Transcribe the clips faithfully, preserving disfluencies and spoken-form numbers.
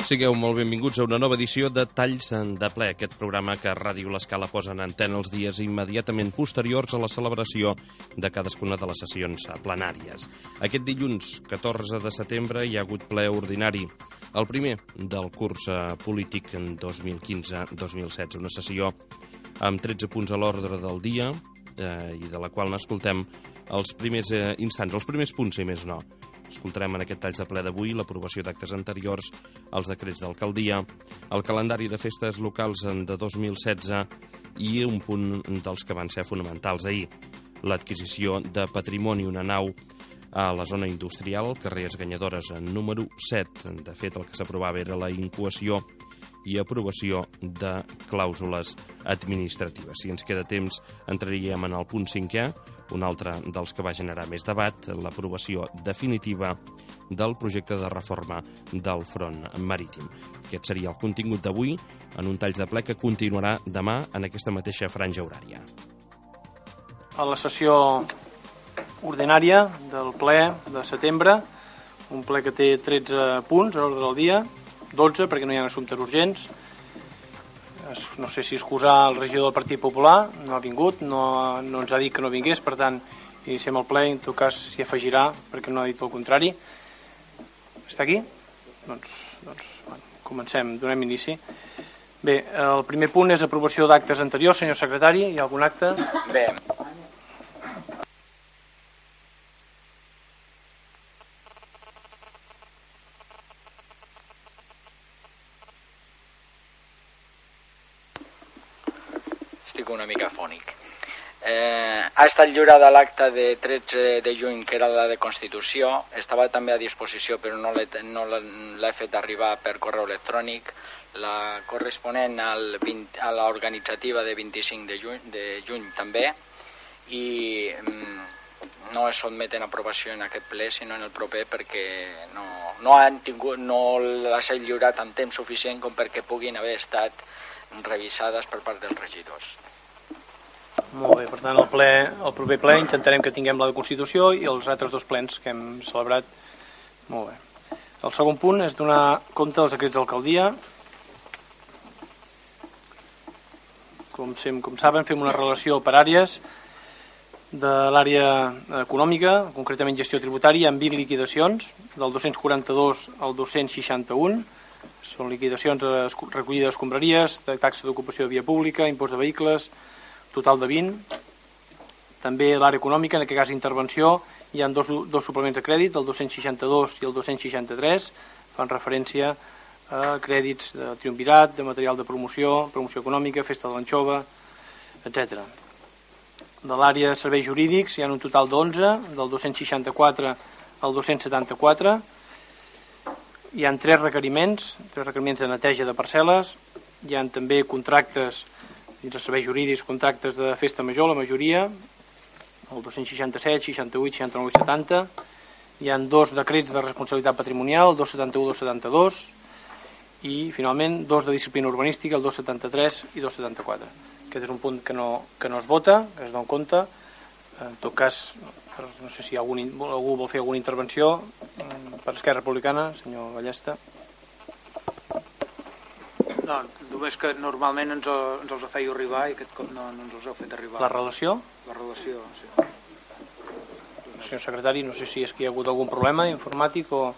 Sigueu molt benvinguts a una nova edició de Talls de Ple, aquest programa que Ràdio L'Escala posa en antena els dies immediatament posteriors a la celebració de cadascuna de les sessions plenàries. Aquest dilluns, catorze de setembre, hi ha hagut ple ordinari, el primer del curs polític dos mil quinze dos mil setze, una sessió amb tretze punts a l'ordre del dia eh, i de la qual n'escoltem els primers eh, instants, els primers punts, i més no. Escoltarem en aquest Talls de Ple d'avui l'aprovació d'actes anteriors, els decrets d'alcaldia, el calendari de festes locals de dos mil setze i un punt dels que van ser fonamentals ahir, l'adquisició de patrimoni, una nau a la zona industrial, carrer Esganyadores número set. De fet, el que s'aprovava era la incoació i aprovació de clàusules administratives. Si ens queda temps, entraríem en el punt cinquè, un altre dels que va generar més debat, l'aprovació definitiva del projecte de reforma del front marítim. Aquest seria el contingut d'avui, en un Talls de Ple que continuarà demà en aquesta mateixa franja horària. A la sessió ordinària del ple de setembre, un ple que té tretze punts a l'ordre del dia, dotze perquè no hi ha assumptes urgents. No sé si excusar el regidor del Partit Popular, no ha vingut, no, no ens ha dit que no vingués, per tant, iniciem el ple, en tot cas s'hi afegirà, perquè no ha dit el contrari. Està aquí? Doncs, doncs bueno, comencem, donem inici. Bé, el primer punt és aprovació d'actes anteriors. Senyor secretari, hi ha algun acte? Bé. Estic una mica fònic. Eh, ha estat lliurada l'acta de tretze de juny, que era la de Constitució. Estava també a disposició, però no l'he no l'he fet arribar per correu electrònic. La corresponent al vint, a l'organitzativa de vint-i-cinc de juny, de juny també. I mm, no es sotmeten a aprovació en aquest ple, sinó en el proper, perquè no, no, han tingut, no les he lliurat en temps suficient com perquè puguin haver estat revisades per part dels regidors. Molt bé, per tant, el, ple, el proper ple intentarem que tinguem la de Constitució i els altres dos plens que hem celebrat. Molt bé. El segon punt és donar compte dels decrets d'alcaldia. Com, sem, com saben, fem una relació per àrees de l'àrea econòmica, concretament gestió tributària, amb vint liquidacions, del dos-cents quaranta-dos al dos-cents seixanta-un. Són liquidacions de recollida d'escombraries, de taxa d'ocupació de via pública, impost de vehicles, total de vint. També l'àrea econòmica, en aquest cas intervenció, hi ha dos, dos suplements de crèdit, el dos-cents seixanta-dos i el dos-cents seixanta-tres, fan referència a crèdits de triumvirat, de material de promoció, promoció econòmica, festa de l'anxova, etcètera. De l'àrea de serveis jurídics hi ha un total d'onze, del dos-cents seixanta-quatre al dos-cents setanta-quatre. Hi ha tres requeriments, tres requeriments de neteja de parcel·les, hi ha també contractes dins els serveis jurídics, contractes de festa major, la majoria, el dos-cents seixanta-set, seixanta-vuit, seixanta-nou i setanta. Hi ha dos decrets de responsabilitat patrimonial, el dos setanta-u i dos setanta-dos, i finalment dos de disciplina urbanística, el dos setanta-tres i dos setanta-quatre. Aquest és un punt que no, que no es vota, que es dona en compte. En tot cas, no sé si algun, algú vol fer alguna intervenció per Esquerra Republicana, senyor Ballesta. No, només que normalment ens, ens els fèieu arribar i aquest cop no, no ens els heu fet arribar. La relació? La relació, sí. Senyor secretari, no sé si és que hi ha hagut algun problema informàtic o...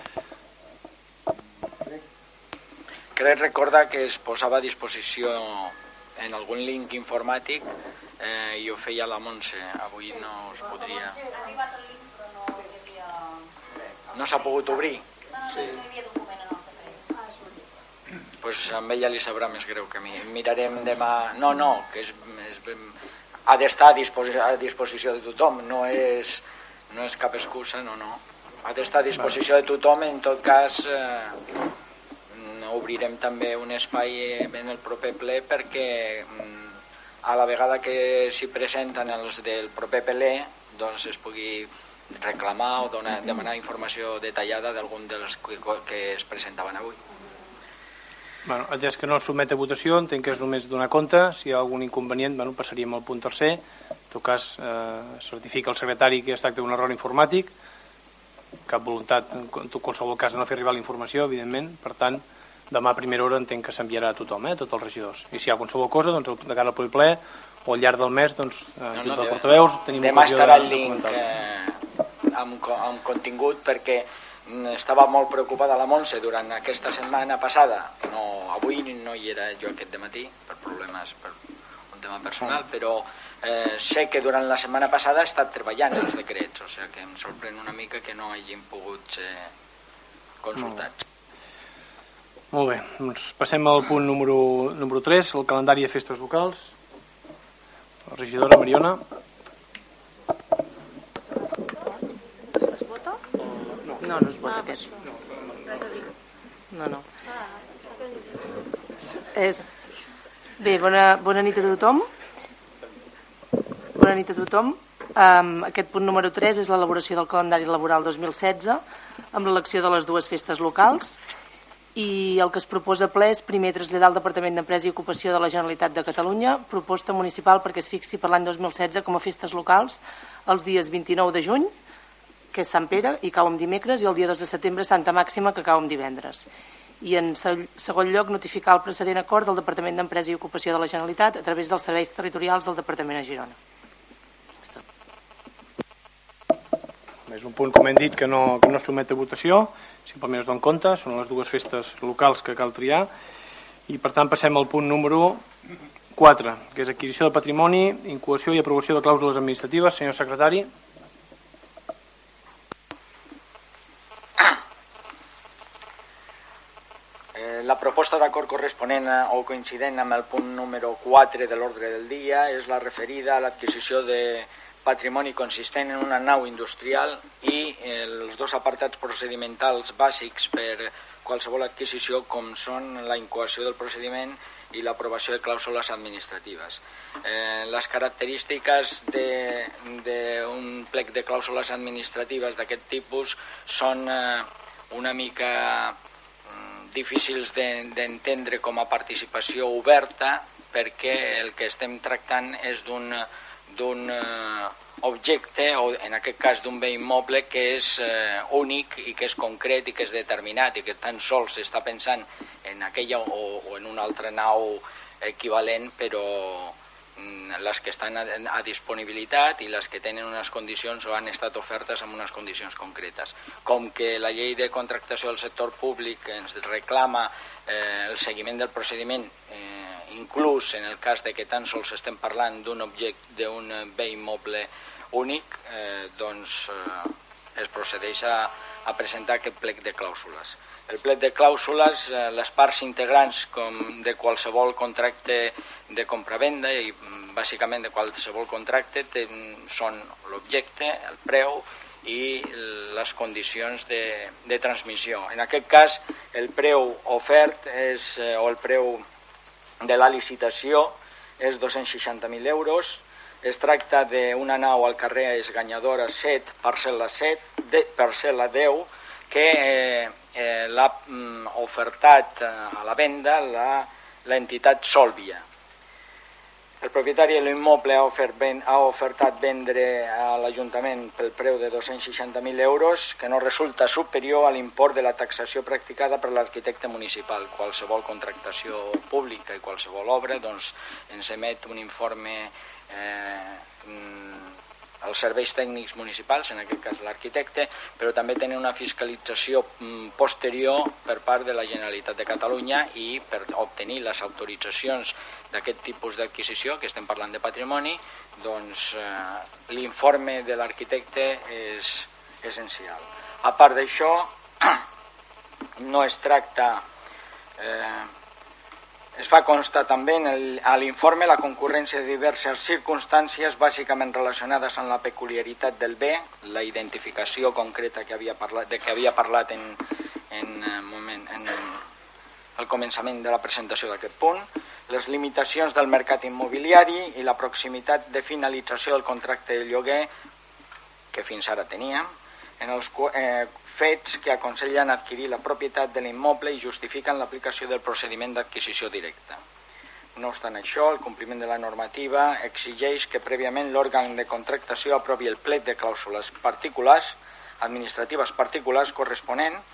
Crec recordar que es posava a disposició en algun link informàtic eh, i ho feia la Montse. Avui no us podria... Ha arribat el link però no hi havia... No s'ha pogut obrir? No, no, no hi havia document en el decret. Ah, això mateix. Pues amb ella li sabrà més greu que a mi. Mirarem demà... No, no, que és, és, ha d'estar a, disposi a disposició de tothom, no és, no és cap excusa, no, no. Ha d'estar a disposició de tothom, en tot cas eh, obrirem també un espai en el proper ple perquè a la vegada que s'hi presenten els del proper ple doncs es pugui reclamar o donar, demanar informació detallada d'algun dels que, que es presentaven avui. Bueno, atès que no es sotmet a votació, entenc que és només donar compte. Si hi ha algun inconvenient, bueno, passaríem al punt tercer. En tot cas, eh, certifica el secretari que es tracta d'un error informàtic. Cap voluntat, en qualsevol cas, de no fer arribar la informació, evidentment. Per tant, demà a primera hora entenc que s'enviarà a tothom, eh, a tots els regidors. I si hi ha qualsevol cosa, doncs, de cara al proper ple o al llarg del mes, doncs, no, junt no, de portaveus, tenim demà ocasió estarà de, el de link comentar-ho. eh, amb, amb contingut, perquè estava molt preocupada la Montse durant aquesta setmana passada. No, avui no hi era jo aquest dematí per problemes, per un tema personal, però eh, sé que durant la setmana passada ha estat treballant els decrets, o sigui que em sorprèn una mica que no hagin pogut ser consultats. Molt bé, doncs passem al punt número, número tres, el calendari de festes locals. La regidora Mariona. Es vota? No, no es vota aquest. No, no. És... Bé, bona, bona nit a tothom. Bona nit a tothom. Um, aquest punt número tres és l'elaboració del calendari laboral dos mil setze amb l'elecció de les dues festes locals. I el que es proposa a ple és primer traslladar al Departament d'Empresa i Ocupació de la Generalitat de Catalunya proposta municipal perquè es fixi per l'any dos mil setze com a festes locals els dies vint-i-nou de juny, que és Sant Pere, i cau en dimecres, i el dia dos de setembre Santa Màxima, que cau en divendres. I en segon lloc notificar el precedent acord del Departament d'Empresa i Ocupació de la Generalitat a través dels serveis territorials del Departament a Girona. És un punt, com hem dit, que no, que no es somet a votació, simplement es donen compte, són les dues festes locals que cal triar, i per tant passem al punt número quatre, que és adquisició de patrimoni, incoació i aprovació de clàusules administratives. Senyor secretari. La proposta d'acord corresponent o coincident amb el punt número quatre de l'ordre del dia és la referida a l'adquisició de patrimoni consistent en una nau industrial i els dos apartats procedimentals bàsics per qualsevol adquisició, com són la incoació del procediment i l'aprovació de clàusules administratives. Eh, les característiques d'un plec de clàusules administratives d'aquest tipus són eh, una mica mm, difícils d'entendre com a participació oberta, perquè el que estem tractant és d'un d'un eh, objecte, o en aquest cas d'un bé immoble que és eh, únic i que és concret i que és determinat i que tan sols s'està pensant en aquella o, o en una altra nau equivalent, però mm, les que estan a, a disponibilitat i les que tenen unes condicions o han estat ofertes amb unes condicions concretes. Com que la llei de contractació del sector públic ens reclama eh, el seguiment del procediment, eh, inclús en el cas de que tan sols estem parlant d'un objecte, d'un bé immoble únic, eh, doncs eh, es procedeix a, a presentar aquest plec de clàusules. El plec de clàusules, eh, les parts integrants com de qualsevol contracte de compravenda i bàsicament de qualsevol contracte ten, són l'objecte, el preu i les condicions de, de transmissió. En aquest cas, el preu ofert és, eh, o el preu de la licitació és dos-cents seixanta mil euros. Es tracta d'una nau al carrer Esganyadora set, parcel·la set, de, parcel·la deu, que eh, eh, l'ha mm, ofertat eh, a la venda l'entitat Solvia. El propietari de l'immoble ha, ofert, ben, ha ofertat vendre a l'Ajuntament pel preu de dos-cents seixanta mil euros, que no resulta superior a l'import de la taxació practicada per l'arquitecte municipal. Qualsevol contractació pública i qualsevol obra doncs, ens emet un informe eh, als serveis tècnics municipals, en aquest cas l'arquitecte, però també tenen una fiscalització posterior per part de la Generalitat de Catalunya, i per obtenir les autoritzacions d'aquest tipus d'adquisició, que estem parlant de patrimoni, doncs eh, l'informe de l'arquitecte és essencial. A part d'això, no es tracta... Eh, Es fa constar també en el, a l'informe la concurrència de diverses circumstàncies bàsicament relacionades amb la peculiaritat del bé, la identificació concreta que havia parlat, de que havia parlat en, en, moment, en el començament de la presentació d'aquest punt, les limitacions del mercat immobiliari i la proximitat de finalització del contracte de lloguer que fins ara teníem, en els eh, fets que aconsellen adquirir la propietat de l'immoble i justifiquen l'aplicació del procediment d'adquisició directa. No obstant això, el compliment de la normativa exigeix que prèviament l'òrgan de contractació aprovi el plec de clàusules particulars, administratives particulars corresponent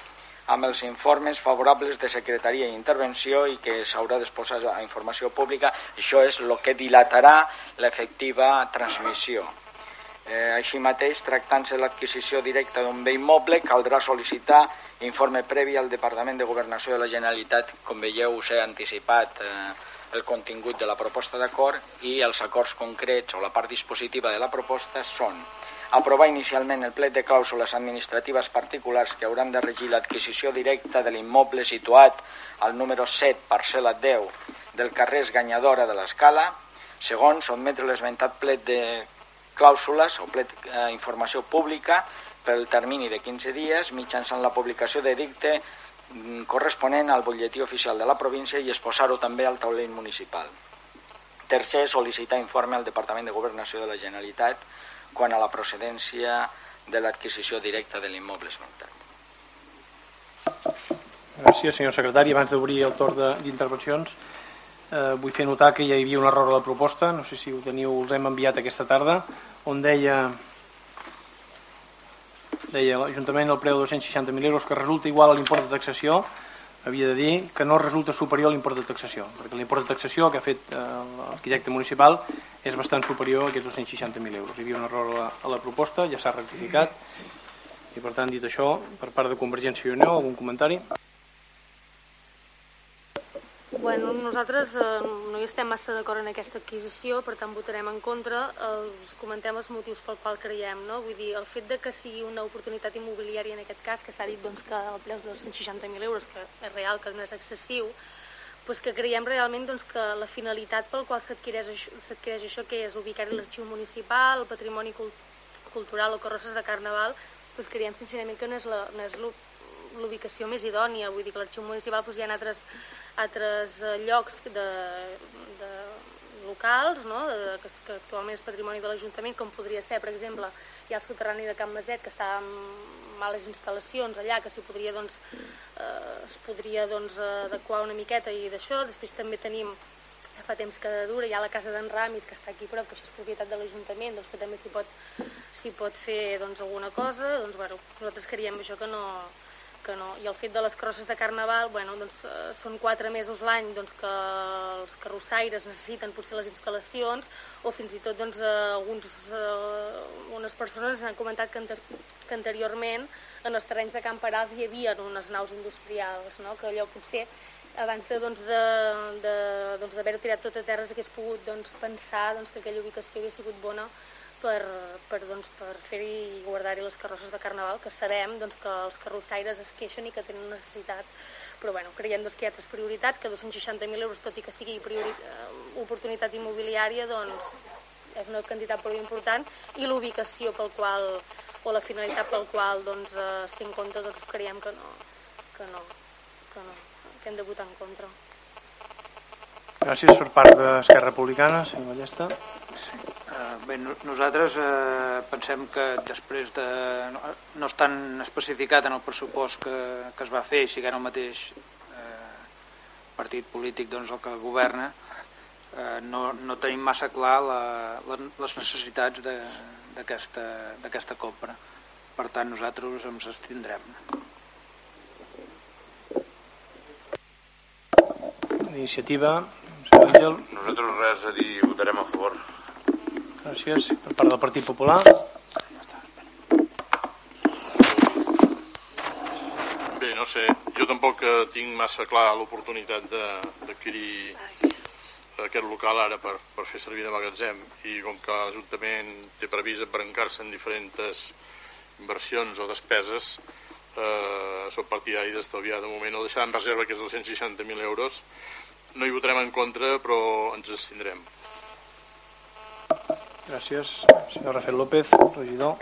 amb els informes favorables de secretaria i intervenció i que s'haurà d'exposar a informació pública. Això és el que dilatarà l'efectiva transmissió. Eh, així mateix, tractant-se de l'adquisició directa d'un bé immoble, caldrà sol·licitar informe previ al Departament de Governació de la Generalitat. Com veieu, us he anticipat eh, el contingut de la proposta d'acord, i els acords concrets o la part dispositiva de la proposta són aprovar inicialment el plec de clàusules administratives particulars que hauran de regir l'adquisició directa de l'immoble situat al número set, parcel·la deu, del carrer Esganyadora de l'Escala. Segon, sotmetre l'esmentat plec de clàusules o plec eh, informació pública pel termini de quinze dies mitjançant la publicació d'edicte mm, corresponent al butlletí oficial de la província i exposar-ho també al taulell municipal. Tercer, sol·licitar informe al Departament de Governació de la Generalitat quant a la procedència de l'adquisició directa de l'immoble esmentat. Gràcies, senyor secretari. Abans d'obrir el torn d'intervencions, eh, vull fer notar que ja hi havia un error a la proposta, no sé si ho teniu, els hem enviat aquesta tarda, on deia deia l'Ajuntament el preu de dos-cents seixanta mil euros que resulta igual a l'import de taxació, havia de dir que no resulta superior a l'import de taxació, perquè l'import de taxació que ha fet eh, l'arquitecte municipal és bastant superior a aquests dos-cents seixanta mil euros. Hi havia un error a la, a la proposta, ja s'ha rectificat, i per tant, dit això, per part de Convergència i Unió, algun comentari? Bueno, nosaltres eh, no hi estem massa d'acord en aquesta adquisició, per tant votarem en contra. Els comentem els motius pel qual creiem, no? Vull dir, el fet de que sigui una oportunitat immobiliària en aquest cas, que s'ha dit doncs, que el preu de dos-cents seixanta mil euros, que és real, que no és excessiu, doncs que creiem realment doncs, que la finalitat pel qual s'adquireix això, que és ubicar-hi l'arxiu municipal, el patrimoni cultural o carrosses de carnaval, doncs creiem sincerament que no és la, no és l'ubicació més idònia. Vull dir que l'arxiu municipal doncs, hi ha altres, altres llocs de, de locals, no? de, que, que actualment és patrimoni de l'Ajuntament, com podria ser, per exemple, hi ha el soterrani de Can Maset, que està en males instal·lacions allà, que s'hi podria, doncs, eh, es podria doncs, adequar una miqueta i d'això. Després també tenim, fa temps que dura, hi ha la casa d'en Ramis, que està aquí prop, que això és propietat de l'Ajuntament, doncs, que també s'hi pot, s'hi pot fer doncs, alguna cosa. Doncs, bueno, nosaltres creiem això que no... que no. I el fet de les crosses de Carnaval, bueno, doncs, eh, són quatre mesos l'any doncs, que els carrossaires necessiten potser les instal·lacions, o fins i tot doncs, eh, alguns, eh, unes persones han comentat que, anter que anteriorment en els terrenys de Can Perals hi havia unes naus industrials, no? Que allò potser abans de, doncs, de, de, doncs, d'haver-ho tirat tot a terra s'hagués pogut doncs, pensar doncs, que aquella ubicació hagués sigut bona per, per, doncs, per fer-hi i guardar-hi les carrosses de Carnaval, que sabem doncs, que els carrossaires es queixen i que tenen necessitat, però bueno, creiem doncs, que hi ha altres prioritats, que dos-cents seixanta mil euros, tot i que sigui oportunitat immobiliària, doncs és una quantitat prou important, i l'ubicació pel qual, o la finalitat pel qual doncs, es té en compte, doncs creiem que no, que no, que no, que hem de votar en contra. Gràcies per part d'Esquerra Republicana, senyor Ballesta. Sí. Uh, bé, no, nosaltres uh, pensem que després de... No, no és tan especificat en el pressupost que, que es va fer, i siguent el mateix uh, partit polític doncs, el que governa, uh, no, no tenim massa clar la, la, les necessitats d'aquesta compra. Per tant, nosaltres ens abstindrem. Iniciativa, senyor Àngel. Nosaltres res a dir, votarem a favor. Gràcies. Per part del Partit Popular. Bé, no sé, jo tampoc tinc massa clar l'oportunitat d'adquirir aquest local ara per, per fer servir de magatzem, i com que l'Ajuntament té previst embrancar-se en diferents inversions o despeses, eh, soc partidari d'estalviar de moment o deixar en reserva aquests dos-cents seixanta mil euros. No hi votarem en contra, però ens abstindrem. Gràcies. Senyor Rafael López, regidor.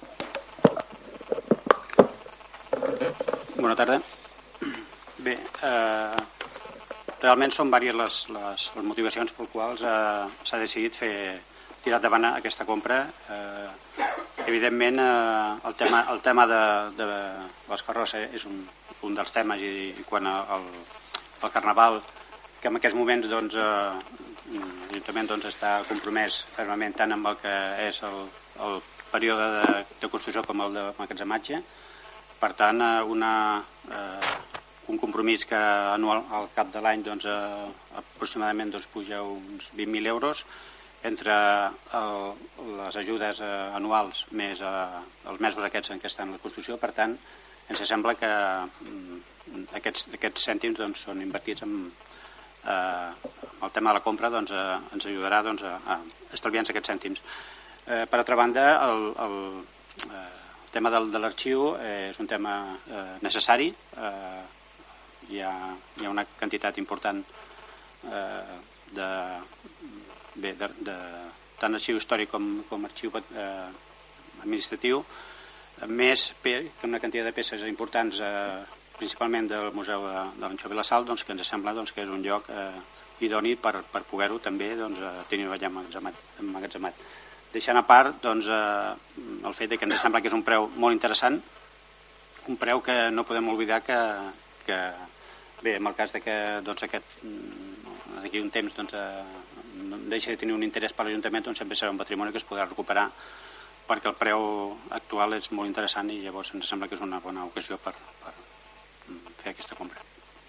Bona tarda. Bé, eh, realment són diverses les, les, les motivacions per les quals eh, s'ha decidit fer tirar endavant aquesta compra. Eh, evidentment, eh, el tema, el tema de, de les carrosses és un, un dels temes, i, i quan el, el Carnaval, que en aquests moments doncs, eh, l'Ajuntament doncs, està compromès fermament tant amb el que és el, el període de, de construcció com el de magatzematge, per tant, una, eh, un compromís que anual, al cap de l'any doncs, eh, aproximadament doncs, puja uns vint mil euros entre el, les ajudes eh, anuals més eh, els mesos aquests en què està en la construcció. Per tant, ens sembla que mm, aquests, aquests cèntims doncs, són invertits en eh, el tema de la compra, doncs, eh, ens ajudarà doncs, a, a estalviar-nos aquests cèntims. Eh, per altra banda, el, el, eh, el tema del, de l'arxiu eh, és un tema eh, necessari. Eh, hi, ha, hi ha una quantitat important eh, de, bé, de, de tant arxiu històric com, com arxiu eh, administratiu, més que una quantitat de peces importants, eh, principalment del Museu de, de l'Anxova i la Sal, doncs, que ens sembla doncs, que és un lloc eh, idoni per, per poder-ho també doncs, tenir allà emmagatzemat. Deixant a part doncs, eh, el fet de que ens sembla que és un preu molt interessant, un preu que no podem oblidar que, que bé, en el cas de que doncs, aquest, d'aquí un temps doncs, eh, deixa de tenir un interès per l'Ajuntament, doncs sempre serà un patrimoni que es podrà recuperar, perquè el preu actual és molt interessant i llavors ens sembla que és una bona ocasió per, per fer aquesta compra.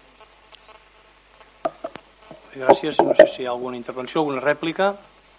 Gràcies. No sé si hi ha alguna intervenció, alguna rèplica.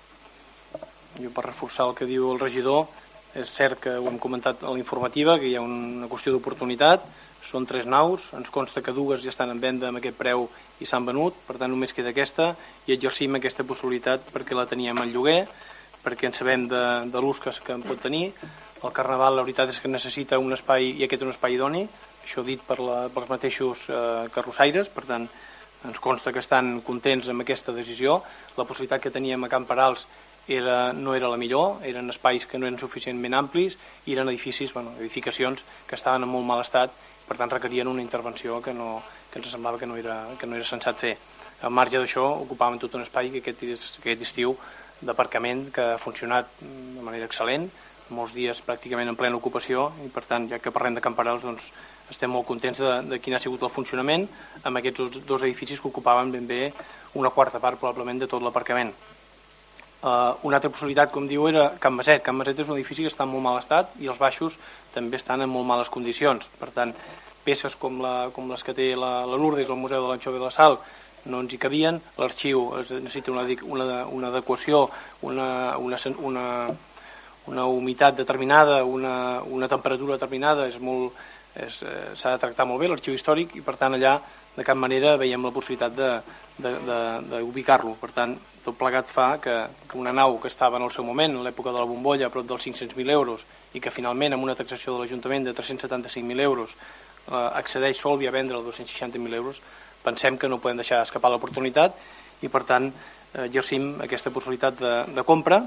Jo, per reforçar el que diu el regidor, és cert que ho hem comentat a la informativa, que hi ha una qüestió d'oportunitat. Són tres naus, ens consta que dues ja estan en venda amb aquest preu i s'han venut, per tant només queda aquesta i exercim aquesta possibilitat perquè la teníem en lloguer, perquè en sabem de, de l'ús que, que en pot tenir. El Carnaval, la veritat és que necessita un espai, i aquest és un espai idoni, això dit per la, pels mateixos eh, carrossaires, per tant ens consta que estan contents amb aquesta decisió. La possibilitat que teníem a Camp Perals era, no era la millor, eren espais que no eren suficientment amplis i eren edificis, bueno, edificacions que estaven en molt mal estat, per tant requerien una intervenció que, no, que ens semblava que no, era, que no era sensat fer. Al marge d'això ocupàvem tot un espai que aquest, aquest estiu d'aparcament que ha funcionat de manera excel·lent, molts dies pràcticament en plena ocupació i per tant, ja que parlem de Camp Perals, doncs, estem molt contents de, de quin ha sigut el funcionament amb aquests dos edificis que ocupaven ben bé una quarta part probablement de tot l'aparcament. Uh, una altra possibilitat, com diu, era Can Maset. Can Maset és un edifici que està en molt mal estat i els baixos també estan en molt males condicions. Per tant, peces com, la, com les que té la, la Lourdes, el Museu de l'Anxova i la Sal, no ens hi cabien. L'arxiu necessita una, una, una adequació, una, una, una, una humitat determinada, una, una temperatura determinada, és molt, és, eh, s'ha de tractar molt bé l'arxiu històric i per tant allà de cap manera veiem la possibilitat d'ubicar-lo. Per tant, tot plegat fa que, que una nau que estava en el seu moment, en l'època de la bombolla, a prop dels cinc-cents mil euros, i que finalment amb una taxació de l'Ajuntament de tres-cents setanta-cinc mil euros eh, accedeix sol via vendre els dos-cents seixanta mil euros, pensem que no podem deixar escapar l'oportunitat i per tant eh, exercim aquesta possibilitat de, de compra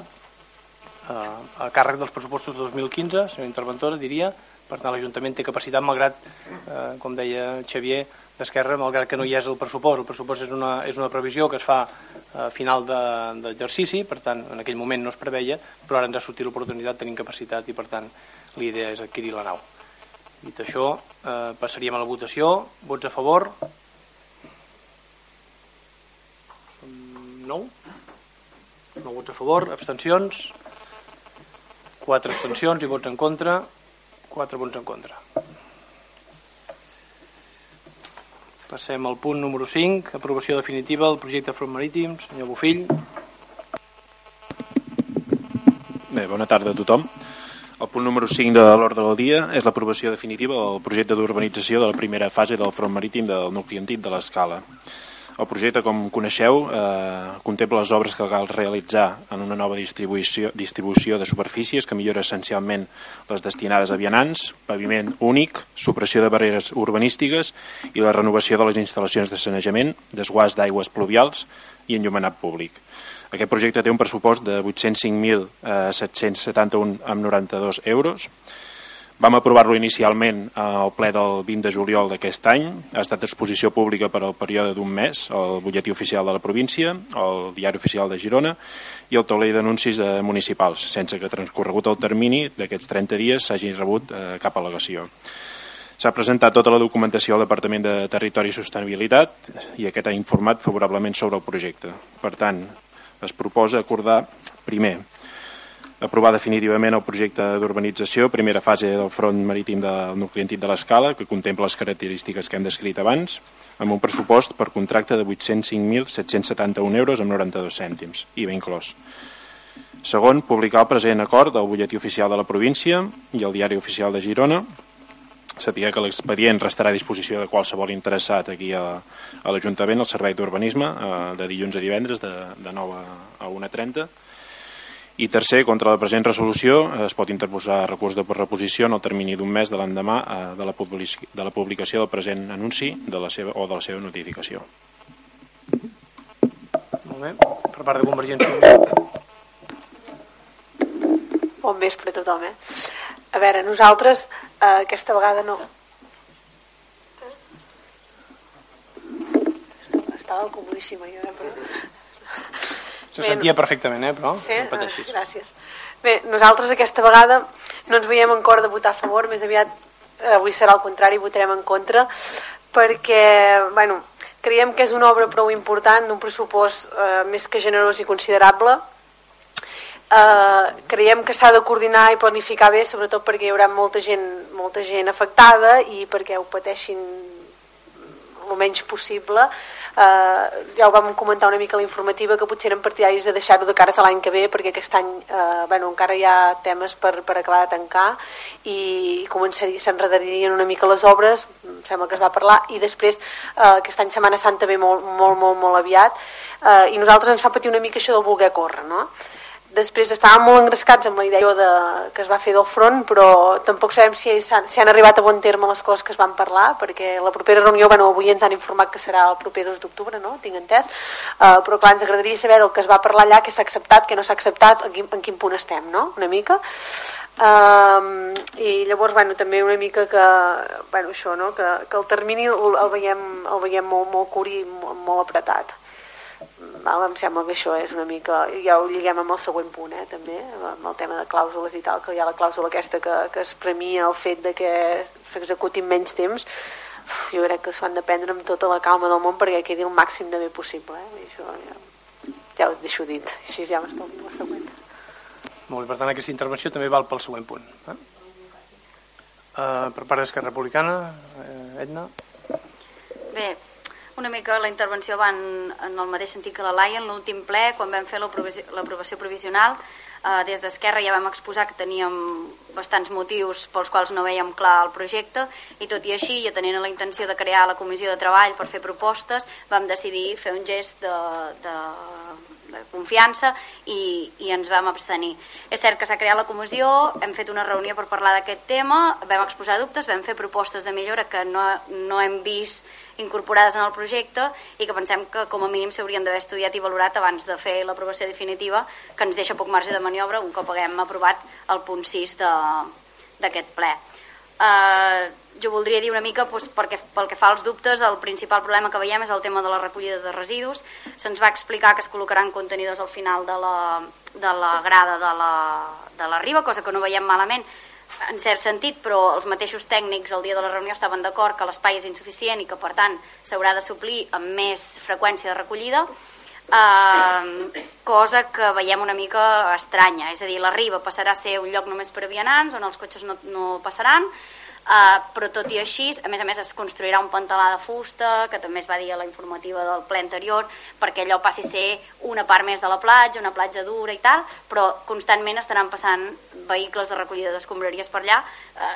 eh, a càrrec dels pressupostos de dos mil quinze, senyora interventora, diria. Per tant, l'Ajuntament té capacitat, malgrat, eh, com deia Xavier d'Esquerra, malgrat que no hi és el pressupost. El pressupost és una, és una previsió que es fa a final d'exercici, de, per tant, en aquell moment no es preveia, però ara ens ha sortit l'oportunitat, tenim capacitat i, per tant, l'idea és adquirir la nau. Dit això, eh, passaríem a la votació. Vots a favor? nou? nou vots a favor. Abstencions? quatre abstencions i vots en contra. quatre vots en contra. Passem al punt número cinc, aprovació definitiva del projecte Front Marítim. Senyor Bofill. Bé, bona tarda a tothom. El punt número cinc de l'ordre del dia és l'aprovació definitiva del projecte d'urbanització de la primera fase del front marítim del nucli antic de l'Escala. El projecte, com coneixeu, eh, contempla les obres que cal realitzar en una nova distribució, distribució de superfícies que millora essencialment les destinades a vianants, paviment únic, supressió de barreres urbanístiques i la renovació de les instal·lacions de sanejament, desguàs d'aigües pluvials i enllumenat públic. Aquest projecte té un pressupost de vuit-cents cinc mil set-cents setanta-un coma noranta-dos euros. Vam aprovar-lo inicialment al ple del vint de juliol d'aquest any. Ha estat exposició pública per al període d'un mes al butlletí oficial de la província, al diari oficial de Girona i al taulell d'anuncis municipals, sense que transcorregut el termini d'aquests trenta dies s'hagi rebut eh, cap al·legació. S'ha presentat tota la documentació al Departament de Territori i Sostenibilitat i aquest ha informat favorablement sobre el projecte. Per tant, es proposa acordar, primer, aprovar definitivament el projecte d'urbanització, primera fase del front marítim del nucli antic de l'Escala, que contempla les característiques que hem descrit abans, amb un pressupost per contracte de vuit-cents cinc mil set-cents setanta-un euros amb noranta-dos cèntims, I V A inclòs. Segon, publicar el present acord al butlletí oficial de la província i al diari oficial de Girona. Saber que l'expedient restarà a disposició de qualsevol interessat aquí a, a l'Ajuntament, al Servei d'Urbanisme, de dilluns a divendres, de, de nou a una trenta. I tercer, contra la present resolució es pot interposar recurs de reposició en el termini d'un mes de l'endemà de, la de la publicació del present anunci de la seva, o de la seva notificació. Molt bé. Per part de Convergència. Bon vespre a tothom, eh? A veure, nosaltres eh, aquesta vegada no... Estava comodíssima jo, eh? Però... Se sentia perfectament, eh? Però sí? no pateixis. Ah, gràcies. Bé, nosaltres aquesta vegada no ens veiem en cor de votar a favor, més aviat eh, avui serà el contrari, votarem en contra, perquè, bueno, creiem que és una obra prou important, d'un pressupost eh, més que generós i considerable. Uh, creiem que s'ha de coordinar i planificar bé, sobretot perquè hi haurà molta gent, molta gent afectada i perquè ho pateixin el menys possible. Uh, ja ho vam comentar una mica a la informativa, que potser eren partidaris de deixar-ho de cares a l'any que ve, perquè aquest any uh, bueno, encara hi ha temes per, per acabar de tancar i s'enredarien una mica les obres, em sembla que es va parlar, i després uh, aquest any Setmana Santa ve molt, molt, molt, molt aviat, uh, i nosaltres ens fa patir una mica això del voler córrer, no? Després estàvem molt engrescats amb la idea de, que es va fer del front, però tampoc sabem si, si han arribat a bon terme les coses que es van parlar, perquè la propera reunió, bueno, avui ens han informat que serà el proper dos d'octubre, no? Tinc entès, uh, però clar, ens agradaria saber del que es va parlar allà, què s'ha acceptat, què no s'ha acceptat, en quin, en quin punt estem, no? Una mica. Uh, I llavors, bueno, també una mica que, bueno, això, no? Que, que el termini el, el veiem, el veiem molt, molt curt i molt, molt apretat. Val, em sembla que això és una mica, ja ho lliguem amb el següent punt, eh, també, amb el tema de clàusules i tal, que hi ha la clàusula aquesta que, que es premia el fet de que s'executi en menys temps. Uf, jo crec que s'ho han de prendre amb tota la calma del món perquè quedi el màxim de bé possible, eh? I això ja, ja ho deixo dit, així ja m'estalvio la següent. Molt bé, per tant aquesta intervenció també val pel següent punt, eh? Uh, per part d'Esquerra Republicana, uh, Edna. Bé, una mica la intervenció va en, en el mateix sentit que la Laia. En l'últim ple, quan vam fer l'aprovació provisional, eh, des d'Esquerra ja vam exposar que teníem bastants motius pels quals no veiem clar el projecte, i tot i així, ja tenint la intenció de crear la comissió de treball per fer propostes, vam decidir fer un gest de, de, de confiança i, i ens vam abstenir. És cert que s'ha creat la comissió, hem fet una reunió per parlar d'aquest tema, vam exposar dubtes, vam fer propostes de millora que no, no hem vist incorporades en el projecte i que pensem que com a mínim s'haurien d'haver estudiat i valorat abans de fer l'aprovació definitiva, que ens deixa poc marge de maniobra un cop haguem aprovat el punt sis d'aquest ple. Uh, jo voldria dir una mica, doncs, perquè, pel que fa als dubtes, el principal problema que veiem és el tema de la recollida de residus. Se'ns va explicar que es col·locaran contenidors al final de la, de la grada de la, de la riba, cosa que no veiem malament en cert sentit, però els mateixos tècnics el dia de la reunió estaven d'acord que l'espai és insuficient i que per tant s'haurà de suplir amb més freqüència de recollida, eh, cosa que veiem una mica estranya. És a dir, la riba passarà a ser un lloc només per a vianants on els cotxes no, no passaran, Uh, però tot i així, a més a més es construirà un pantalà de fusta, que també es va dir a la informativa del ple anterior, perquè allò passi a ser una part més de la platja, una platja dura i tal, però constantment estaran passant vehicles de recollida d'escombraries per allà, uh,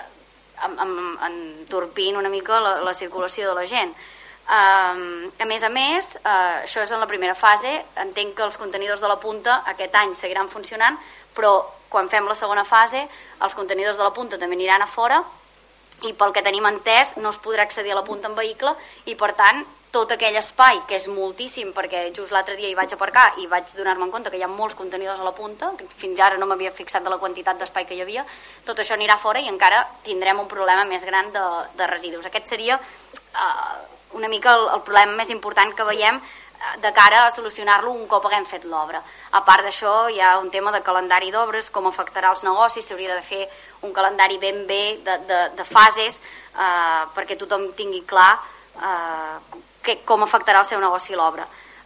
entorpint una mica la, la circulació de la gent. Uh, a més a més, uh, això és en la primera fase. Entenc que els contenidors de la punta aquest any seguiran funcionant, però quan fem la segona fase els contenidors de la punta també aniran a fora, i pel que tenim entès no es podrà accedir a la punta en vehicle, i per tant tot aquell espai, que és moltíssim, perquè just l'altre dia hi vaig aparcar i vaig donar-me en compte que hi ha molts contenidors a la punta, que fins ara no m'havia fixat de la quantitat d'espai que hi havia, tot això anirà fora i encara tindrem un problema més gran de, de residus. Aquest seria uh, una mica el, el problema més important que veiem de cara a solucionar-lo un cop haguem fet l'obra. A part d'això, hi ha un tema de calendari d'obres, com afectarà els negocis, s'hauria de fer un calendari ben bé de, de, de fases eh, perquè tothom tingui clar eh, que, com afectarà el seu negoci l'obra.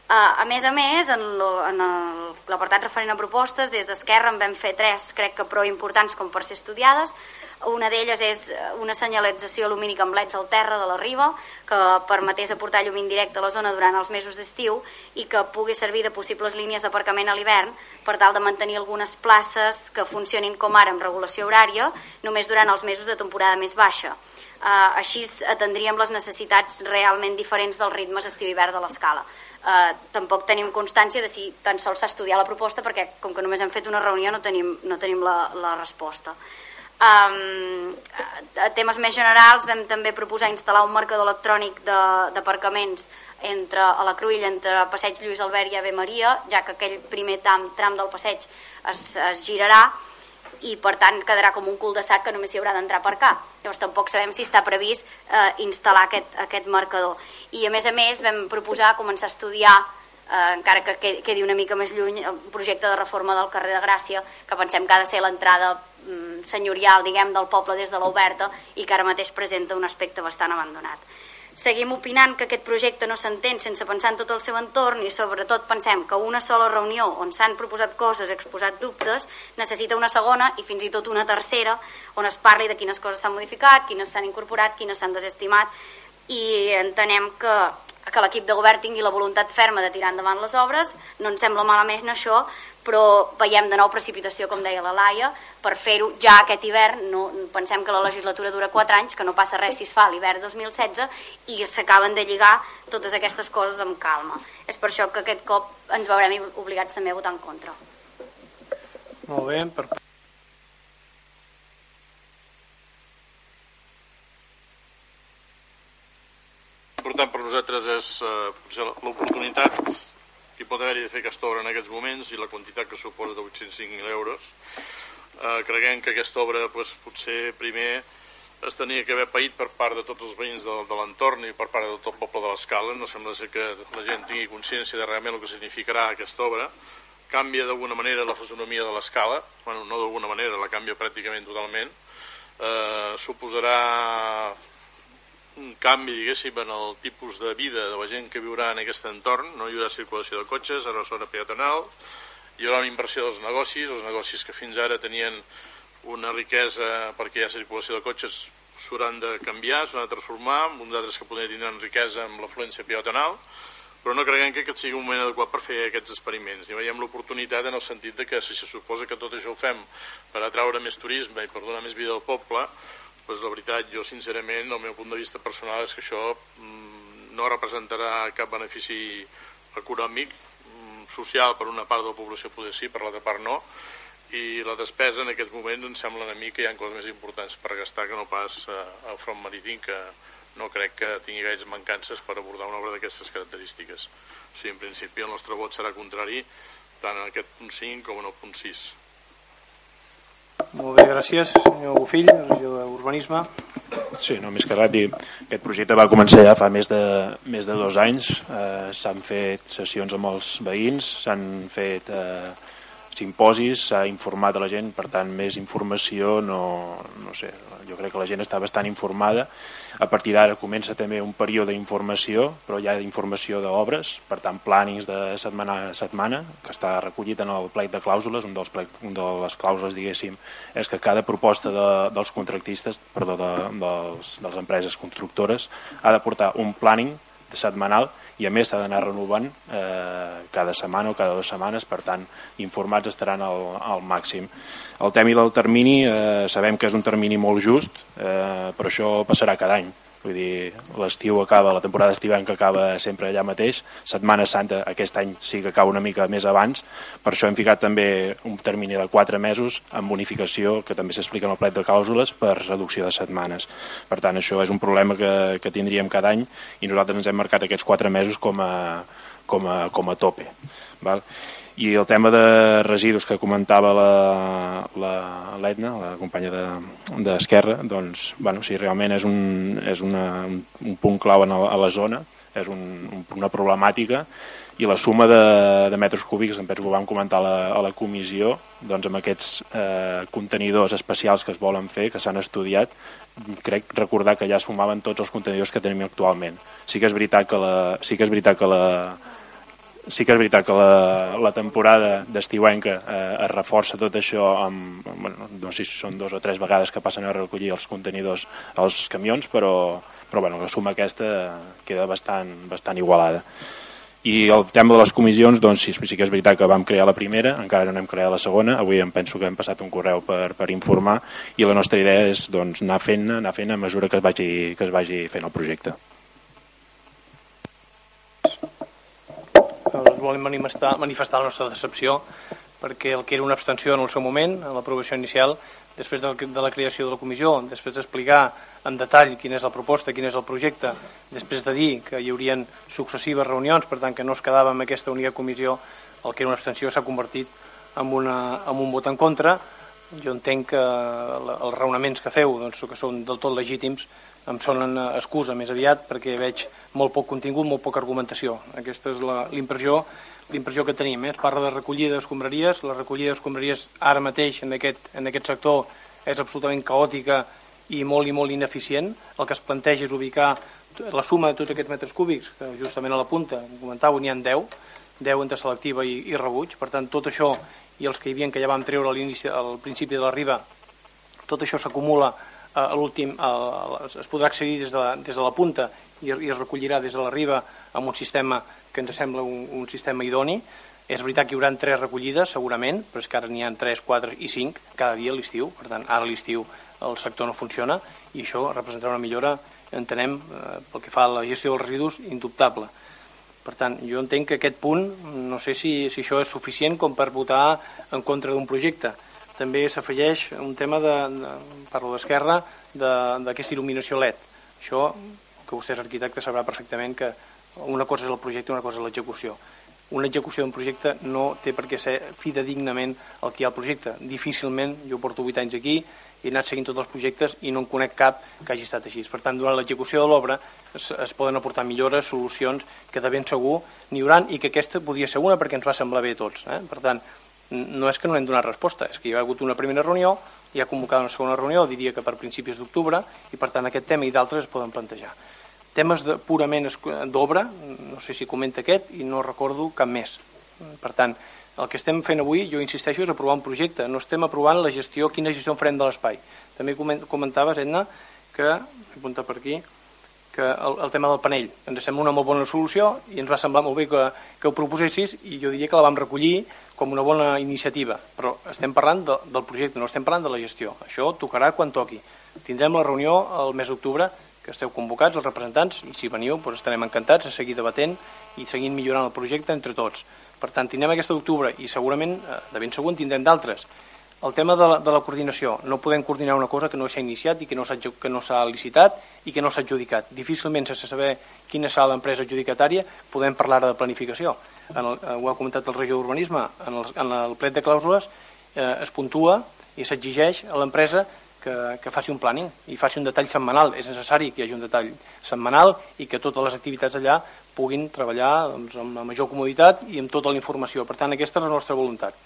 Uh, a més a més, en l'apartat referent a propostes, des d'Esquerra en vam fer tres, crec que prou importants com per ser estudiades. Una d'elles és una senyalització lumínica amb leds al terra de la riba, que permetés aportar llum indirecte a la zona durant els mesos d'estiu i que pugui servir de possibles línies d'aparcament a l'hivern per tal de mantenir algunes places que funcionin com ara amb regulació horària només durant els mesos de temporada més baixa. Uh, així atendríem les necessitats realment diferents dels ritmes estiu-hivern de l'escala. Uh, tampoc tenim constància de si tan sols s'ha estudiat la proposta, perquè com que només hem fet una reunió no tenim, no tenim la, la resposta. Um, a temes més generals vam també proposar instal·lar un marcador electrònic d'aparcaments entre, a la Cruïlla entre Passeig Lluís Albert i Ave Maria, ja que aquell primer tram, tram del passeig es, es girarà i per tant quedarà com un cul de sac que només s'hi haurà d'entrar a aparcar. Llavors tampoc sabem si està previst eh, instal·lar aquest, aquest marcador. I a més a més vam proposar començar a estudiar, eh, encara que quedi una mica més lluny, el projecte de reforma del carrer de Gràcia, que pensem que ha de ser l'entrada mm, senyorial, diguem, del poble des de l'Oberta i que ara mateix presenta un aspecte bastant abandonat. Seguim opinant que aquest projecte no s'entén sense pensar en tot el seu entorn i sobretot pensem que una sola reunió on s'han proposat coses, exposat dubtes, necessita una segona i fins i tot una tercera on es parli de quines coses s'han modificat, quines s'han incorporat, quines s'han desestimat i entenem que, que l'equip de govern tingui la voluntat ferma de tirar endavant les obres. No ens sembla malament això, però veiem de nou precipitació, com deia la Laia, per fer-ho ja aquest hivern. No, pensem que la legislatura dura quatre anys, que no passa res si es fa l'hivern dos mil setze i s'acaben de lligar totes aquestes coses amb calma. És per això que aquest cop ens veurem obligats també a votar en contra. Molt bé. Per... Important per nosaltres és eh, potser l'oportunitat que pot haver-hi de fer aquesta obra en aquests moments i la quantitat que suposa de vuit-cents cinc mil euros. Eh, creguem que aquesta obra pues, potser primer es tenia que haver paït per part de tots els veïns de, de l'entorn i per part de tot el poble de l'Escala. No sembla ser que la gent tingui consciència de realment el que significarà aquesta obra. Canvia d'alguna manera la fisonomia de l'Escala, bueno, no d'alguna manera, la canvia pràcticament totalment. Eh, suposarà un canvi, diguéssim, en el tipus de vida de la gent que viurà en aquest entorn. No hi haurà circulació de cotxes, a la zona peatonal, hi haurà una inversió dels negocis, els negocis que fins ara tenien una riquesa perquè hi ha circulació de cotxes s'hauran de canviar, s'hauran de transformar, uns altres que podrien tenir riquesa amb l'afluència peatonal, però no creguem que aquest sigui un moment adequat per fer aquests experiments. I veiem l'oportunitat en el sentit de que si se suposa que tot això ho fem per atraure més turisme i per donar més vida al poble, pues la veritat, jo sincerament, el meu punt de vista personal és que això mm, no representarà cap benefici econòmic, mm, social per una part de la població poder sí, per l'altra part no, i la despesa en aquests moments em sembla a mi que hi ha coses més importants per gastar que no pas eh, al front marítim, que no crec que tingui gaires mancances per abordar una obra d'aquestes característiques. O sigui, en principi el nostre vot serà contrari tant en aquest punt cinc com en el punt sis. Molt bé, gràcies, senyor Bofill, regidor d'Urbanisme. Sí, no, més que res dir, aquest projecte va començar ja fa més de, més de dos anys, eh, s'han fet sessions amb els veïns, s'han fet eh, simposis, s'ha informat a la gent, per tant, més informació, no, no sé, jo crec que la gent està bastant informada. A partir d'ara comença també un període d'informació, però ja d'informació d'obres, per tant, plànings de setmana a setmana, que està recollit en el plec de clàusules. Un dels plec, un de les clàusules, diguéssim, és que cada proposta de, dels contractistes, perdó, de, dels, de les empreses constructores, ha de portar un plàning setmanal i a més s'ha d'anar renovant eh, cada setmana o cada dues setmanes, per tant informats estaran al, al màxim. El tema del termini, eh, sabem que és un termini molt just, eh, però això passarà cada any. Vull dir, l'estiu acaba, la temporada estiuenca acaba sempre allà mateix, Setmana Santa aquest any sí que acaba una mica més abans, per això hem ficat també un termini de quatre mesos amb bonificació, que també s'explica en el plec de clàusules, per reducció de setmanes. Per tant, això és un problema que, que tindríem cada any i nosaltres ens hem marcat aquests quatre mesos com a, com a, com a tope. Val? I el tema de residus que comentava l'Edna, la, la companya d'Esquerra, de, doncs, bueno, sí, realment és, un, és una, un punt clau en el, a la zona, és un, un, una problemàtica, i la suma de, de metres cúbics, em penso que ho vam comentar a la, a la comissió, doncs amb aquests eh, contenidors especials que es volen fer, que s'han estudiat, crec recordar que ja es sumaven tots els contenidors que tenim actualment. Sí que és veritat que la, sí que és veritat que la sí que és veritat que la, la temporada d'estiuenca eh, es reforça tot això amb, bueno, no sé si són dos o tres vegades que passen a recollir els contenidors als camions, però, però bueno, la suma aquesta queda bastant, bastant igualada. I el tema de les comissions, doncs sí, sí que és veritat que vam crear la primera, encara no n'hem creat la segona, avui em penso que hem passat un correu per, per informar, i la nostra idea és doncs, anar fent-ne anar fent a mesura que es vagi, que es vagi fent el projecte. Doncs volem manifestar, manifestar la nostra decepció perquè el que era una abstenció en el seu moment, en l'aprovació inicial, després de la, de la creació de la comissió, després d'explicar en detall quina és la proposta, quin és el projecte, després de dir que hi haurien successives reunions, per tant que no es quedava amb aquesta única comissió, el que era una abstenció s'ha convertit en, una, en un vot en contra. Jo entenc que la, els raonaments que feu, doncs, que són del tot legítims, em sonen excusa més aviat perquè veig molt poc contingut, molt poca argumentació. Aquesta és la, l'impressió, l'impressió que tenim. Eh? Es parla de recollida d'escombraries, la recollida d'escombraries ara mateix en aquest, en aquest sector és absolutament caòtica i molt i molt ineficient. El que es planteja és ubicar la suma de tots aquests metres cúbics, que justament a la punta, com comentàveu, n'hi ha deu, deu entre selectiva i, i rebuig. Per tant, tot això i els que hi havia que ja vam treure a l'inici, al principi de la riba, tot això s'acumula a l'últim, es podrà accedir des de, des de la punta i, i es recollirà des de la riba amb un sistema que ens sembla un, un sistema idoni. És veritat que hi haurà tres recollides, segurament, però és que ara n'hi ha tres, quatre i cinc cada dia a l'estiu. Per tant, ara a l'estiu el sector no funciona i això representarà una millora, entenem, eh, pel que fa a la gestió dels residus, indubtable. Per tant, jo entenc que aquest punt, no sé si, si això és suficient com per votar en contra d'un projecte. També s'afegeix un tema, de, de, parlo d'Esquerra, d'aquesta il·luminació L E D. Això, que vostè és arquitecte, sabrà perfectament que una cosa és el projecte i una cosa és l'execució. Una execució d'un projecte no té per què ser fidedignament el que hi ha al projecte. Difícilment, jo porto vuit anys aquí, he anat seguint tots els projectes i no en conec cap que hagi estat així. Per tant, durant l'execució de l'obra es, es poden aportar millores, solucions que de ben segur n'hi haurà i que aquesta podria ser una perquè ens va semblar bé a tots. Eh? Per tant, no és que no hem donat resposta, és que hi ha hagut una primera reunió, hi ha convocada una segona reunió, diria que per principis d'octubre, i per tant aquest tema i d'altres es poden plantejar. Temes de, purament d'obra, no sé si comenta aquest i no recordo cap més. Per tant, el que estem fent avui, jo insisteixo, és aprovar un projecte, no estem aprovant la gestió, quina gestió en farem de l'espai. També comentaves, Edna, que, apunta per aquí, que el, el tema del panell ens sembla una molt bona solució i ens va semblar molt bé que, que ho proposessis i jo diria que la vam recollir com una bona iniciativa, però estem parlant de, del projecte, no estem parlant de la gestió. Això tocarà quan toqui. Tindrem la reunió el mes d'octubre, que esteu convocats, els representants, i si veniu doncs estarem encantats a seguir debatent i seguint millorant el projecte entre tots. Per tant, tindrem aquesta d'octubre i segurament, de ben segur, en tindrem d'altres. El tema de la, de la coordinació. No podem coordinar una cosa que no s'ha iniciat i que no s'ha que no s'ha licitat i que no s'ha adjudicat. Difícilment, sense saber quina serà l'empresa adjudicatària, podem parlar de planificació. En el, ho ha comentat el regidor d'Urbanisme, en el, en el plet de clàusules eh, es puntua i s'exigeix a l'empresa que, que faci un planning i faci un detall setmanal. És necessari que hi hagi un detall setmanal i que totes les activitats allà puguin treballar doncs, amb la major comoditat i amb tota la informació. Per tant, aquesta és la nostra voluntat.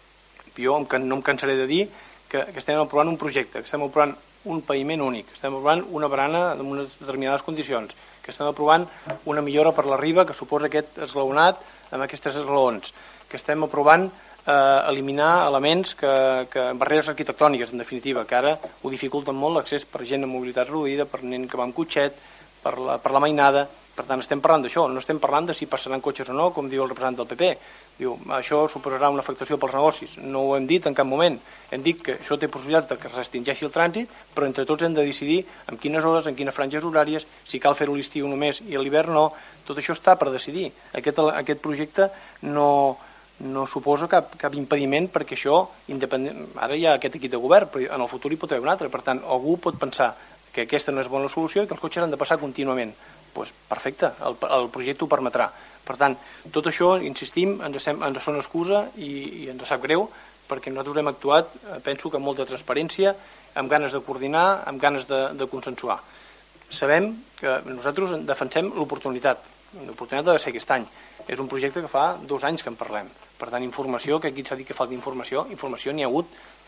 Jo no em cansaré de dir que, que estem aprovant un projecte, que estem aprovant un paviment únic, que estem aprovant una barana en unes determinades condicions, que estem aprovant una millora per la riba que suposa aquest esglaonat amb aquestes esglaons, que estem aprovant eh, eliminar elements, que, que barreres arquitectòniques, en definitiva, que ara ho dificulten molt l'accés per gent amb mobilitat reduïda, per nen que va amb cotxet, per la, per la mainada. Per tant, estem parlant d'això, no estem parlant de si passaran cotxes o no, com diu el representant del P P. Diu, això suposarà una afectació pels negocis. No ho hem dit en cap moment. Hem dit que això té possibilitat de que es restringeixi el trànsit, però entre tots hem de decidir en quines hores, en quines franges horàries, si cal fer-ho l'estiu només i a l'hivern no. Tot això està per decidir. Aquest, aquest projecte no, no suposa cap, cap impediment perquè això, independent... ara hi ha aquest equip de govern, però en el futur hi pot haver un altre. Per tant, algú pot pensar que aquesta no és bona solució i que els cotxes han de passar contínuament. Pues perfecte, el, el projecte ho permetrà. Per tant, tot això, insistim, ens, sem, ens sona excusa i, i ens sap greu perquè nosaltres hem actuat, penso que amb molta transparència, amb ganes de coordinar, amb ganes de, de consensuar. Sabem que nosaltres defensem l'oportunitat. L'oportunitat ha de ser aquest any. És un projecte que fa dos anys que en parlem. Per tant, informació, que aquí s'ha dit que falta informació, informació n'hi ha hagut.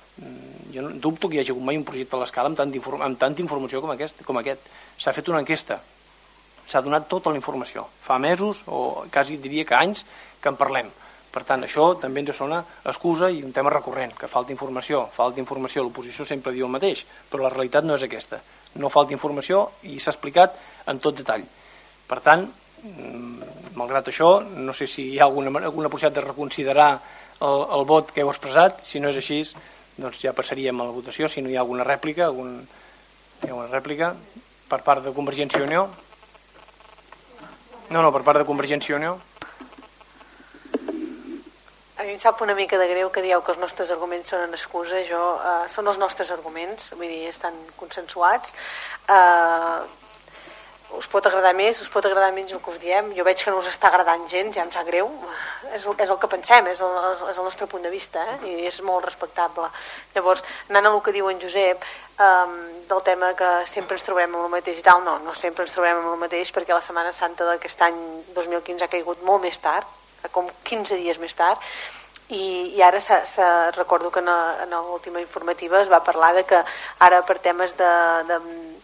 Jo no, dubto que hi hagi hagut mai un projecte a l'escala amb, tant amb tanta informació com aquest. Com aquest. S'ha fet una enquesta. s'ha donat tota la informació. Fa mesos, o quasi diria que anys, que en parlem. Per tant, això també ens sona excusa i un tema recurrent, que falta informació. Falta informació, l'oposició sempre diu el mateix, però la realitat no és aquesta. No falta informació i s'ha explicat en tot detall. Per tant, malgrat això, no sé si hi ha alguna, alguna possibilitat de reconsiderar el, el vot que heu expressat. Si no és així, doncs ja passaríem a la votació. Si no hi ha alguna rèplica, algun, hi ha alguna rèplica per part de Convergència i Unió. No, no, per part de Convergència i Unió. A mi em sap una mica de greu que dieu que els nostres arguments són una excusa. Jo, eh, són els nostres arguments, vull dir, estan consensuats. Eh, us pot agradar més, us pot agradar menys el que us diem. Jo veig que no us està agradant gens, ja em sap greu. És el, és el que pensem, és el, és el nostre punt de vista, eh? I és molt respectable. Llavors, anant al que diu en Josep, eh, del tema que sempre ens trobem amb el mateix i tal, no, no sempre ens trobem amb el mateix, perquè la Setmana Santa d'aquest any dos mil quinze ha caigut molt més tard, com quinze dies més tard, i, i ara se, se, recordo que en, en l'última informativa es va parlar de que ara per temes de, de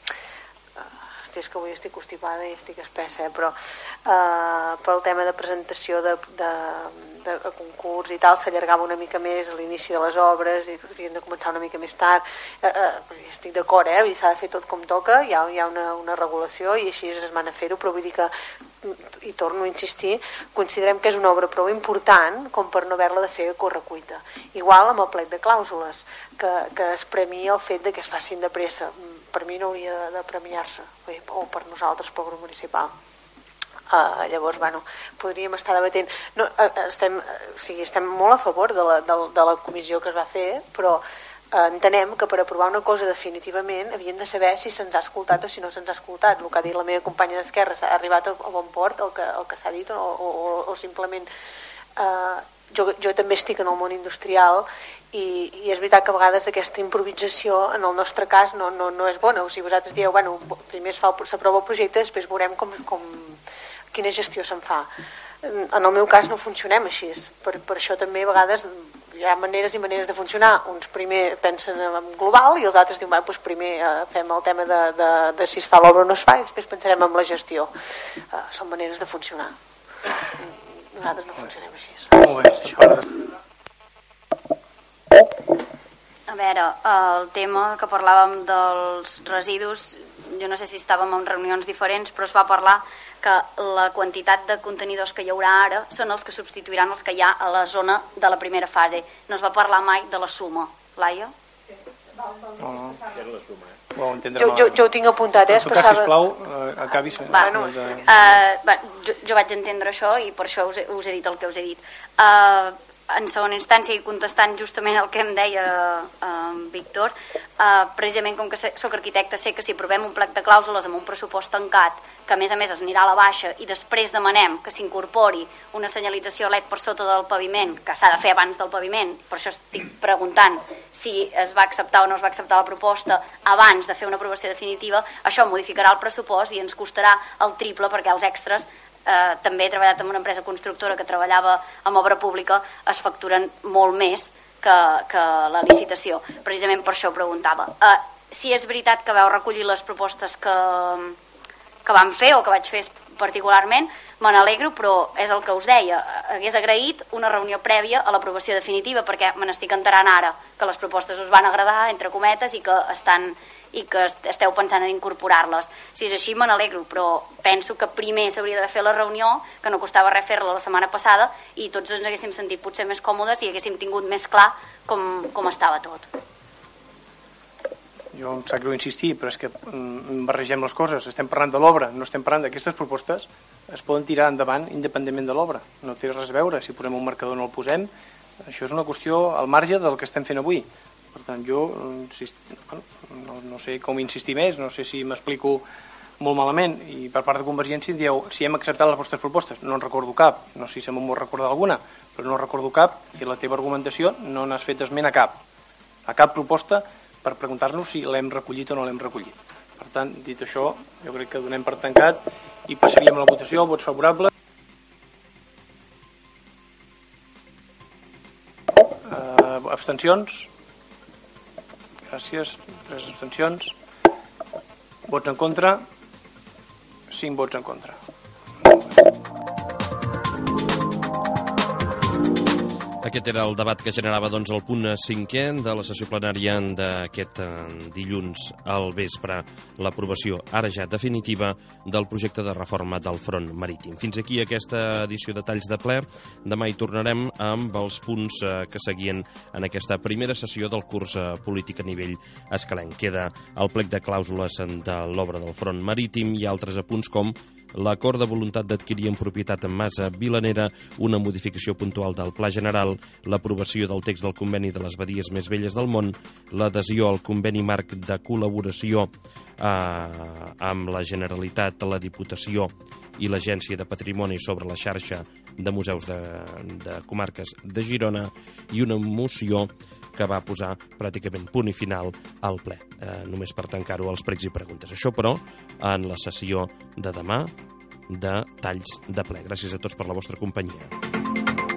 hosti, és que avui estic constipada i estic espessa, eh, però eh, pel tema de presentació de, de, de, de concurs i tal s'allargava una mica més l'inici de les obres i haurien de començar una mica més tard. eh, eh, estic d'acord, eh? S'ha de fer tot com toca, hi ha, hi ha una, una regulació i així es van a fer-ho, però vull dir que, i torno a insistir, considerem que és una obra prou important com per no haver-la de fer a correcuita. Igual amb el plec de clàusules, que, que es premia el fet de que es facin de pressa. Per mi no hauria de, de premiar-se, o per nosaltres, pel grup municipal. Uh, llavors, bueno, podríem estar debatent. No, uh, estem, uh, o sigui, estem molt a favor de la, de, de la comissió que es va fer, però entenem que per aprovar una cosa definitivament havíem de saber si se'ns ha escoltat o si no se'ns ha escoltat. El que ha dit la meva companya d'Esquerra s'ha arribat a bon port el que, el que s'ha dit o, o, o simplement eh, jo, jo també estic en el món industrial i, i és veritat que a vegades aquesta improvisació en el nostre cas no, no, no és bona. O sigui, vosaltres dieu, bueno, primer s'aprova el projecte, després veurem com, com, quina gestió se'n fa. En el meu cas no funcionem així, per, per això també a vegades hi ha maneres i maneres de funcionar. Uns primer pensen en global i els altres diuen, bueno, doncs primer eh, fem el tema de, de, de si es fa l'obra o no es fa i després pensarem en la gestió. Uh, són maneres de funcionar. Nosaltres no funcionem així. A veure, el tema que parlàvem dels residus, jo no sé si estàvem en reunions diferents, però es va parlar que la quantitat de contenidors que hi haurà ara són els que substituiran els que hi ha a la zona de la primera fase. No es va parlar mai de la suma. Laia? No, no. Jo, jo, jo ho tinc apuntat, eh? En tot cas, sisplau, eh, acabis. Va, no, de... uh, va, jo, jo vaig entendre això i per això us he, us he dit el que us he dit. Uh, en segona instància, i contestant justament el que em deia eh, Víctor, eh, precisament com que soc arquitecte, sé que si aprovem un plec de clàusules amb un pressupost tancat, que a més a més es anirà a la baixa, i després demanem que s'incorpori una senyalització L E D per sota del paviment, que s'ha de fer abans del paviment, per això estic preguntant si es va acceptar o no es va acceptar la proposta abans de fer una aprovació definitiva, això modificarà el pressupost i ens costarà el triple, perquè els extras, eh, també he treballat en una empresa constructora que treballava amb obra pública, es facturen molt més que, que la licitació. Precisament per això ho preguntava. Eh, si és veritat que vau recollir les propostes que, que vam fer o que vaig fer particularment, me n'alegro, però és el que us deia, hagués agraït una reunió prèvia a l'aprovació definitiva, perquè me n'estic enterant ara que les propostes us van agradar, entre cometes, i que estan i que esteu pensant en incorporar-les. Si és així, me n'alegro, però penso que primer s'hauria d'haver fet la reunió, que no costava res fer-la la setmana passada, i tots ens haguéssim sentit potser més còmodes i haguéssim tingut més clar com, com estava tot. Jo em sap greu insistir, però és que barregem les coses. Estem parlant de l'obra, no estem parlant d'aquestes propostes. Es poden tirar endavant independentment de l'obra. No té res a veure si posem un marcador o no el posem. Això és una qüestió al marge del que estem fent avui. Per tant, jo bueno, no, no sé com insistir més, no sé si m'explico molt malament, i per part de Convergència dieu si hem acceptat les vostres propostes. No en recordo cap, no sé si se m'ho recordar alguna, però no recordo cap, i la teva argumentació no n'has fet esment a cap, a cap proposta per preguntar-nos si l'hem recollit o no l'hem recollit. Per tant, dit això, jo crec que donem per tancat i passaríem a la votació. Vots favorables. Uh, abstencions. Gràcies. Tres abstencions. Vots en contra. cinc vots en contra. Aquest era el debat que generava doncs, el punt cinquè de la sessió plenària d'aquest dilluns al vespre, l'aprovació, ara ja definitiva, del projecte de reforma del front marítim. Fins aquí aquesta edició de Talls de ple. Demà hi tornarem amb els punts que seguien en aquesta primera sessió del curs polític a nivell escalenc. Queda el plec de clàusules de l'obra del front marítim i altres apunts com l'acord de voluntat d'adquirir en propietat en Masa Vilanera una modificació puntual del Pla General, l'aprovació del text del conveni de les badies més velles del món, l'adhesió al conveni marc de col·laboració eh, amb la Generalitat, la Diputació i l'Agència de Patrimoni sobre la xarxa de museus de, de comarques de Girona i una moció que va posar pràcticament punt i final al ple, eh, només per tancar-ho als pregs i preguntes. Això, però, en la sessió de demà de Talls de ple. Gràcies a tots per la vostra companyia.